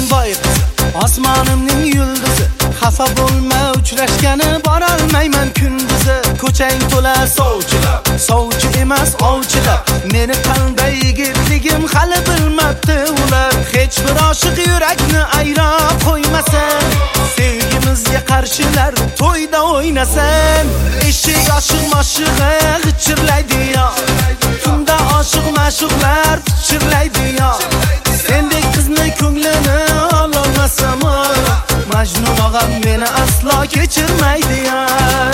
Mahallamning boy qizi, osmonimning yulduzi. Xafa bo'lma, uchrashgani borolmayman kunduzi. Ko'chang to'la sovchilar, sovchi emas ovchilar. Meni qanday yigitligim hali bilmabdi ular. Hech bir oshiq yurakni ayrab qo'ymasin. Sevgimizga qarshilar to'yda o'ynasin. Eshik oshiq moshig'i g'ichirlaydi yo. Tunda oshiq ma'shuqlar pichirlaydi yo. Sendek qizni ko'nglini ololmasam, Majnun og'am meni aslo kechirmaydi yo.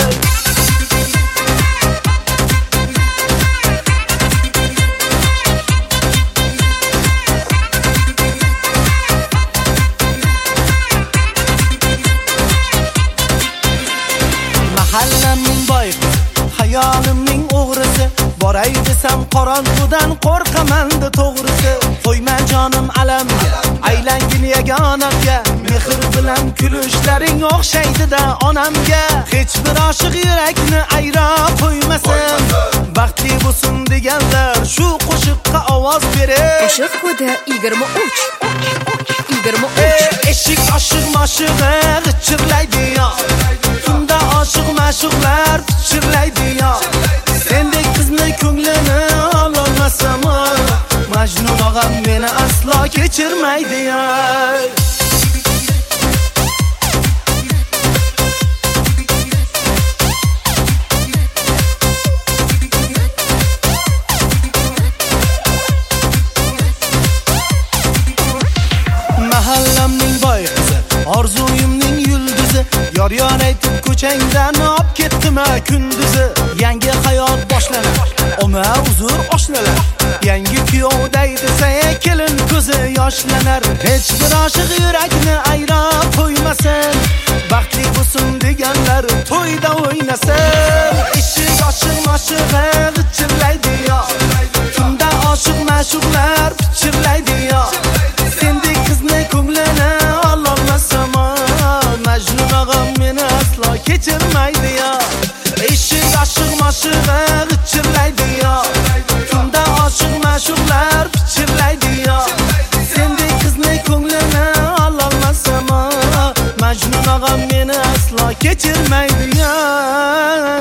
Mahallamning boy qizi, hayolimning o'g'risi. Boray desam qorong'udan qo'rqaman-da to'g'risi. Qo'yma jonim alamga, aylangin yagonamga. Mehr bilan kulishlaring o'xshaydi-da onamga. Hech bir oshiq yurakni ayrab qo'ymasin. Baxtli bo'lsin deganlar shu qo'shiqqa ovoz bering. Qo'shiq kodi 23. 23. Eshik oshiq moshig'i g'ichirlaydi yo. Tunda oshiq ma'shuqlar pichirlaydi yo. Sendek qizni ko'nglini ololmasam, Majnun og'am meni aslo kechirmaydi yo. Mahallamning boy qizi, orzuyimning yulduzi. Yor aytib ko'changdan olib ketdim kunduzi. Yangi hayot boshlanar, ona uzr oshlanar. Yangi kuyovday desa kelin ko'zi yoshlanar. Hech bir oshiq yurakni ayrab qo'ymasin. Baxtli bo'lsin deganlar to'yda o'ynasin. Eshik oshiq moshig'i g'ichirlaydi yo. Tunda oshiq ma'shuqlar pichirlaydi yo. Sendek qizni ko'nglini ololmasam, Majnun og'am meni aslo kechirmaydi yo. Eshik oshiq moshig'i g'ichirlaydi yo. Tunda oshiq ma'shuqlar pichirlaydi yo. Sendek qizni ko'nglini ololmasam, Majnun og'am meni aslo kechirmaydi yo.